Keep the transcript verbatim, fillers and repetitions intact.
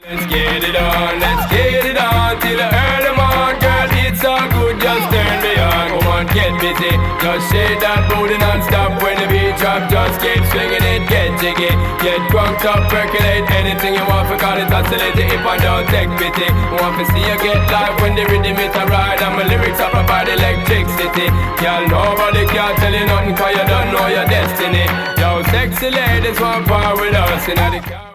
Let's get it on, let's get it on till the early morning, girl. It's all good, just turn me on. Come on, get busy, just shake that booty non-stop. When the beat drop, just keep swinging it, get jiggy, get drunk up, percolate anything you want. For call it oscillate if I don't take pity. Want to see you get live when the rhythm it a ride, and my lyrics up about electricity. Y'all nobody can tell you nothing, cause you don't know your destiny. Yo, sexy ladies want part with us in the car.